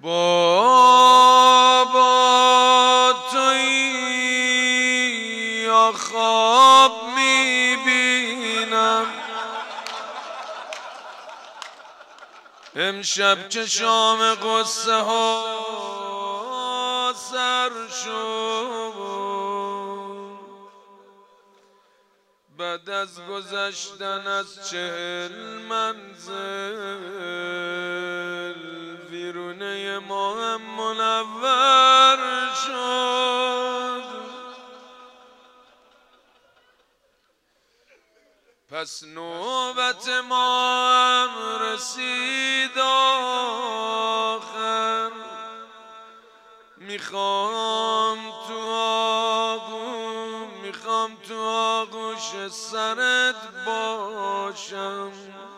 بابا تویی یا خواب میبینم امشب که شام قصه ها سر شد بعد از گذشتن از 40 منزل ویرونه ما هم منور شد پس نوبت ما هم رسید آخر میخوام تو آغوش سرت باشم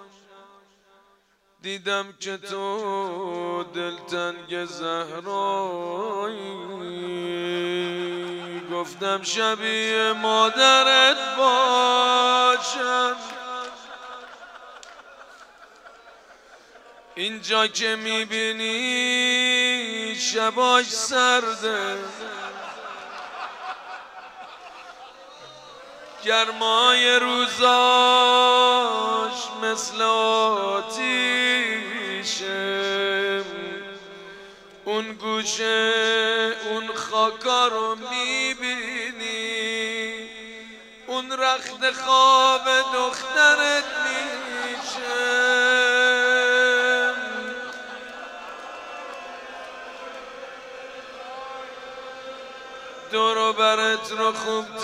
دیدم که تو دلتنگ زهرایی گفتم شبیه مادرت باشم اینجا که میبینی شباش سرده گرمای روزاش مثل آتیشه اون گوشه اون خاکا رو میبینی اون رخت خواب دخترت میشه دور و برت رو خوب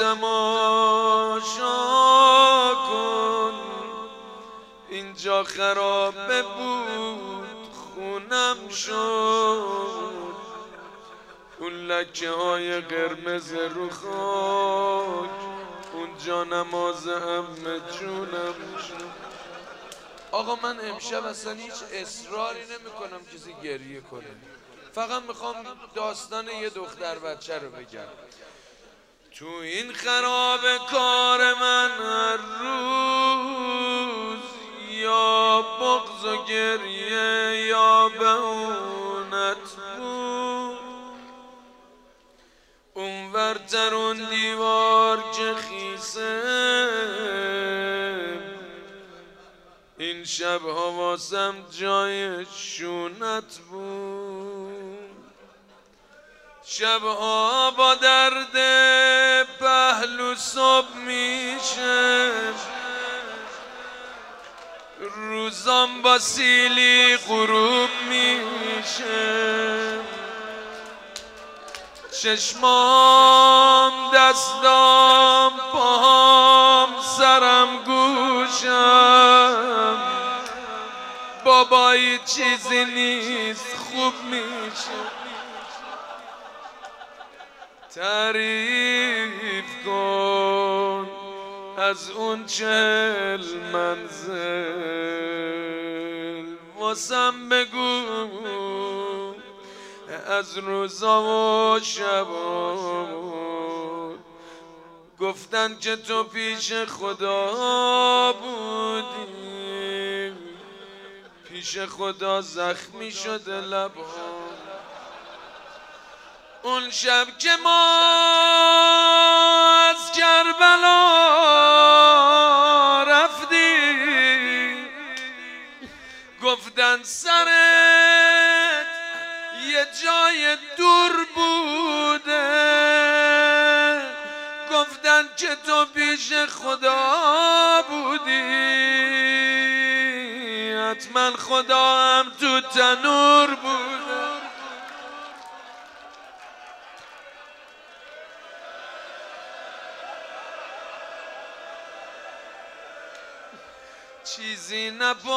تماشا کن اینجا خرابه بود خونم شد اون لکه های قرمز رو خاک اونجا نماز همه جونم شد. آقا من امشب اصلا هیچ اصراری نمی کنم کسی گریه کنه فقط میخوام داستان یه دختر بچه رو بگم تو این خراب کار من هر روز یا بغض و گریه یا بهونت بود اونورتر اون دیوار که خیسه این شب حواسم جای شونت بود شبها با درد پهلو صبح میشه روزام با سیلی غروب میشه چشمام دستام پاهم سرم گوشم بابایی چیزی نیست خوب میشه تعریف کن از اون 40 منزل واسم بگو از روزا و شبا گفتن که تو پیش خدا بودی پیش خدا زخمی شده لبا اون شب که ما از کربلا رفتیم گفتن سرت یه جای دور بوده گفتن که تو پیش خدا بودی حتما خدا هم تو تنور بوده چیزی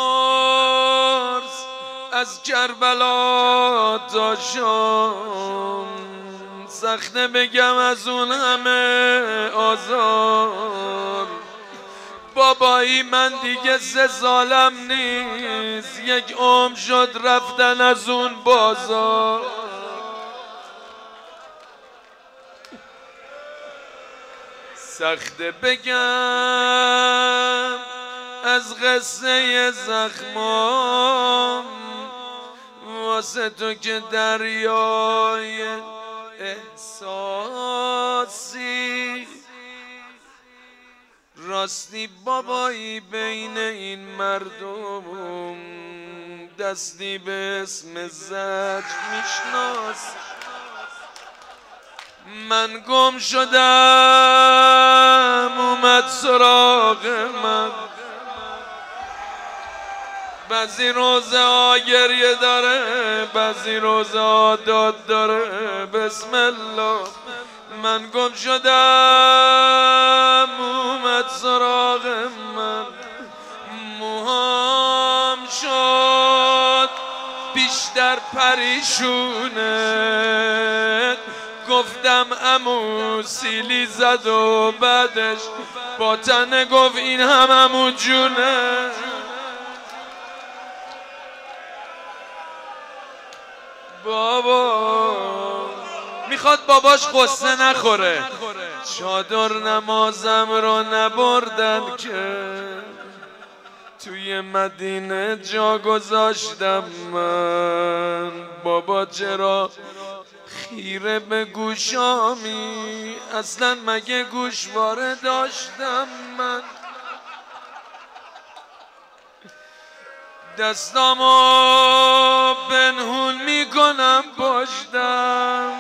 نپرس از کربلا تا شام سخته بگم از اون همه آزار بابایی من دیگه 3 سالم نیست 1 عمر شد رفتن از اون بازار سخته بگم از قصه زخمام واسه تو که دریای احساسی راستی بابایی بین این مردم دستی به اسم زج میشناس من گم شدم اومد سراغ من بعضی روزا گریه داره بعضی روزا داد داره بسم الله من گم شدم اومد سراغ من موهام شد بیشتر پریشونه گفتم عمو سیلی زد و بعدش با تنه گفت این هم عمو جونه بابا میخواد باباش قصه نخوره چادر نمازم رو نبردن که توی مدینه جا گذاشتم من بابا چرا خیره به گوشامی اصلا مگه گوشواره داشتم من دستامو پنهون میکنم پشتم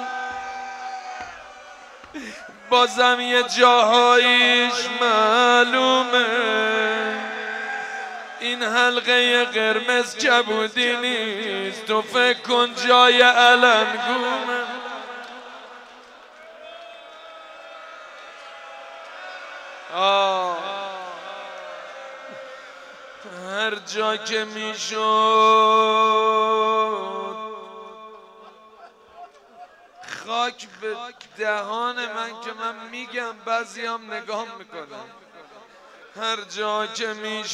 بازم یه جاهاییش معلومه این حلقه قرمز کبودی نیست تو فکر کن جای علنگومه هر جا که میشد خاک به دهان من که من میگم بعضی هم نگاه میکنم هر جا که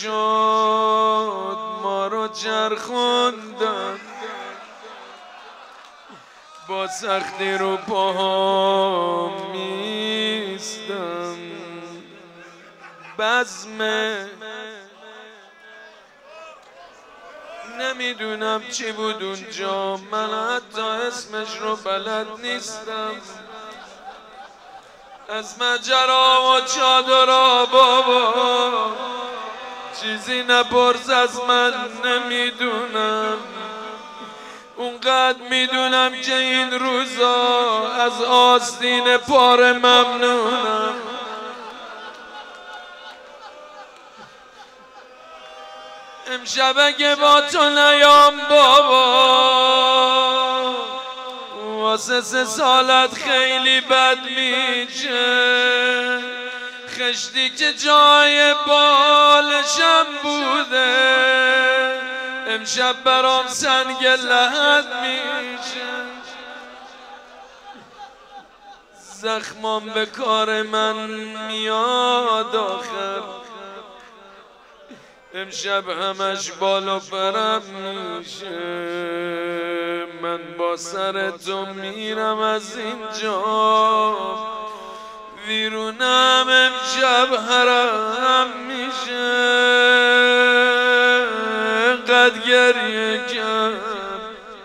میشد ما رو چرخوندن با سختی رو پاهم میستم بزمه نمیدونم چی بود اونجا من حتی اسمش رو بلد نیستم از مجرا و چادرها بابا چیزی نپرس از من نمیدونم اونقدر میدونم که این روزا از آستین پاره ممنونم امشب اگه با تو نیام بابا واسه 3 سالت خیلی بد میشه خشتی که جای بالشم بوده امشب برام سنگ لحد میشه زخمام به کار من میاد آخر امشب همش بال و پرم میشه من با سر تو میرم از اینجا ویرونم امشب حرم میشه قد گریه کرد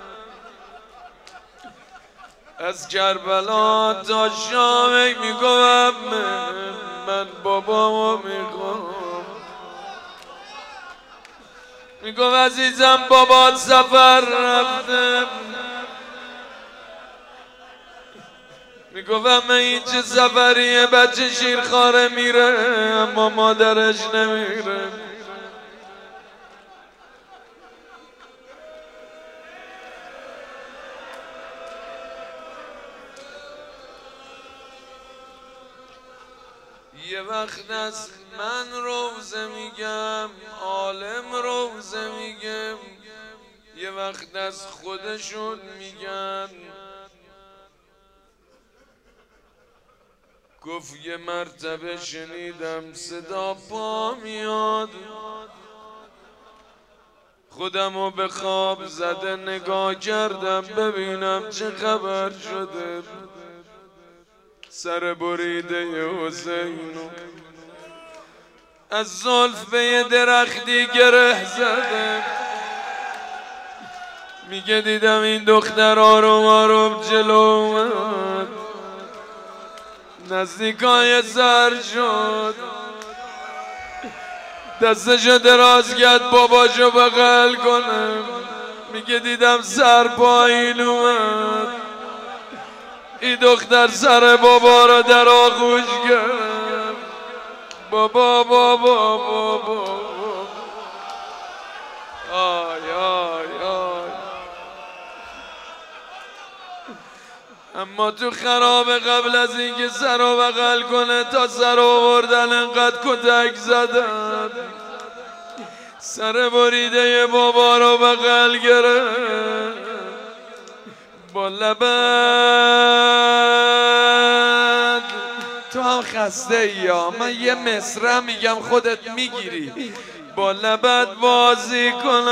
از کربلا تا شام میگوام من بابامو میخوام میگو عزیزم بابات سفر رفته میگوم این چه سفریه بچه شیرخواره میره اما مادرش نمیره یه وقت از من روزه میگم عالم روزه میگم یه وقت از خودشون میگن گفت یه مرتبه شنیدم صدا پا میاد خودمو به خواب زده نگاه کردم ببینم چه خبر شده سر بریده حسینو از زلف به یه درختی گره زده میگه دیدم این دختر آروم آروم جلو اومد، نزدیکای سر شد، دستشو دراز کرد باباشو بغل کنم. میگه دیدم سر پایین اومد، این دختر سر بابا رو در آغوش گرفت. بابا بابا بابا آی آی آی. اما تو خراب قبل از اینکه سر رو بغل کنه تا سر رو آوردن انقدر کتک زدن، سر بریده بابا رو بغل گرفت با لبت. تو هم خسته ای یا من یه مصرع میگم خودت میگیری. با لبت بازی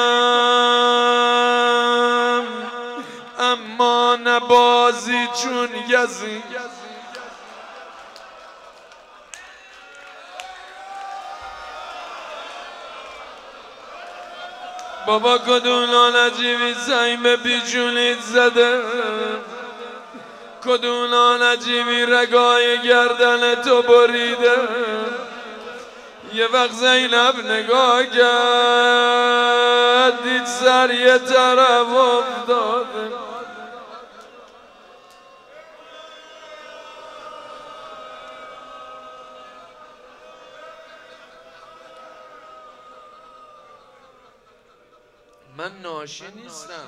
کنم اما نبازی چون یزی. بابا کدوم عجیبی سعیم به بیجونیت زده، کدوم عجیبی رگای گردن تو بریده. یه وقت زینب نگاه کرد دید سر یه طرف افتاده. من ناشی نیستم،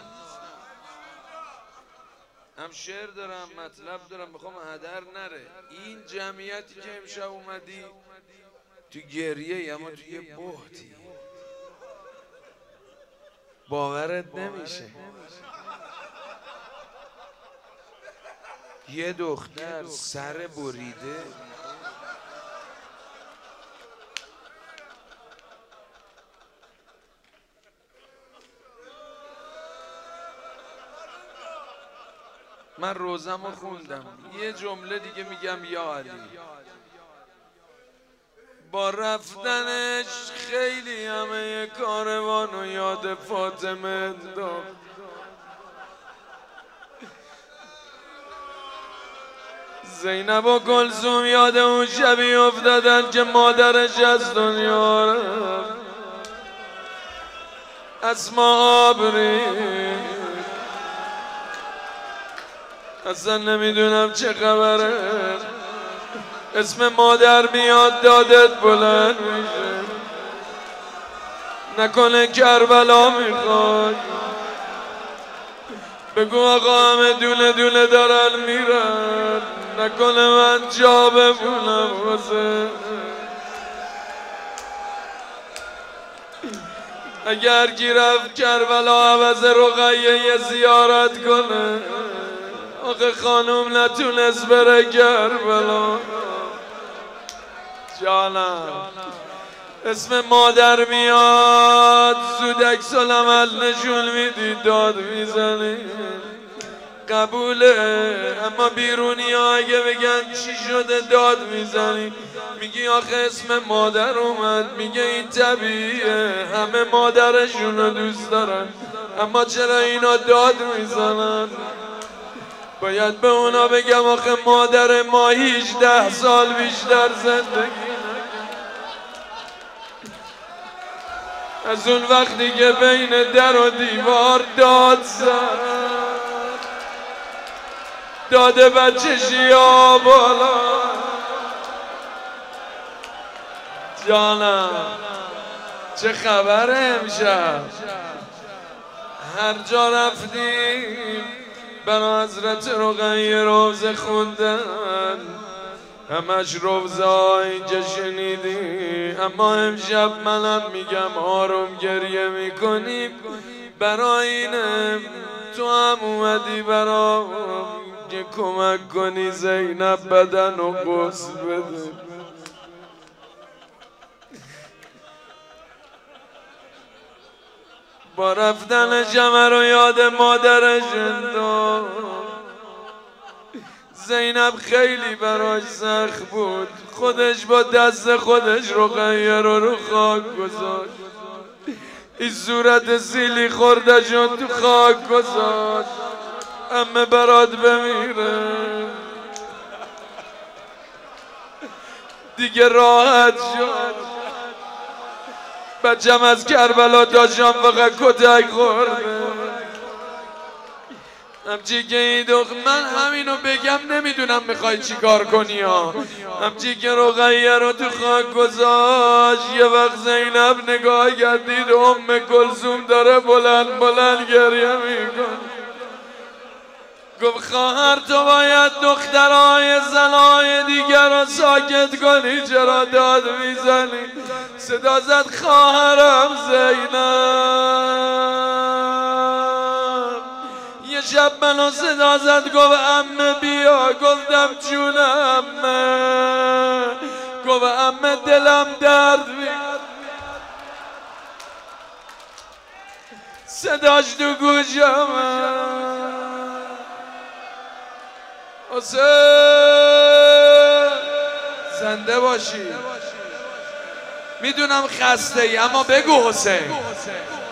هم شعر دارم مطلب دارم، میخوام هدر نره. این جمعیتی که امشب اومدی تو گریه اما تو یه بهتی باورت نمیشه. یه دختر سر بریده من روزمو خوندم، یه جمله دیگه میگم یا علی. با رفتنش خیلی همه کاروانو یاد فاطمه انداخت. زینب و کلثوم یاد اون شبی افتادن که مادرش از دنیا رفت. اسما آبری اصلا نمیدونم چه خبره، اسم مادر میاد دادت بلند میشه. نکنه کربلا میخواد، بگو آقا همه دونه دونه دارن میرن، نکنه من جا بمونم واسه. اگر کی رفت کربلا عوض رقیه زیارت کنه، آخه خانوم نتونست بره کربلا. جانم اسم مادر میاد زود عکس العمل نشون میدی داد میزنی، قبوله. اما بیرونی ها اگه بگن چی شده داد میزنی، میگی آخه اسم مادر اومد. میگه این طبیعیه، همه مادرشونو دوست دارن، اما چرا اینا داد میزنن؟ باید به اونا بگم آخه مادر ما 18 سال بیشتر زندگی از اون وقتی که بین در و دیوار داد زد، داده بچه شیا بالا. جانم چه خبره امشب؟ هر جا رفتیم برا حضرت رقیه روزه خوندن، همش روزه های اینجا شنیدی. اما امشب منم میگم آروم گریه میکنیم برای اینم تو هم اومدی برا که کمک کنی زینب بدن و غسل بده. با رفتن جمع رو یاد مادرش انداخت. زینب خیلی براش سخت بود، خودش با دست خودش رقیه رو خاک گذاشت. این صورت زیلی خورده جون تو خاک گذاشت امه برات بمیره دیگه راحت شد بچم از کربلا داشتم فقط کتک خورده همچی که این من همینو بگم نمیدونم میخوای چی کار کنی ها همچی که رقیه رو تو خاک گذاشت یه وقت زینب نگاه کردید ام کلثوم داره بلند بلند گریه میکن گفت خواهر تو باید دخترای زنای دیگر رو ساکت کنی چرا داد میزنی صدا زد خواهرم زینب یه شب منو صدا زد گفت عمه بیا گفتم جون عمه گفت عمه دلم درد میاد صداش تو گوشم حسین زنده باشی میدونم خسته ای اما بگو حسین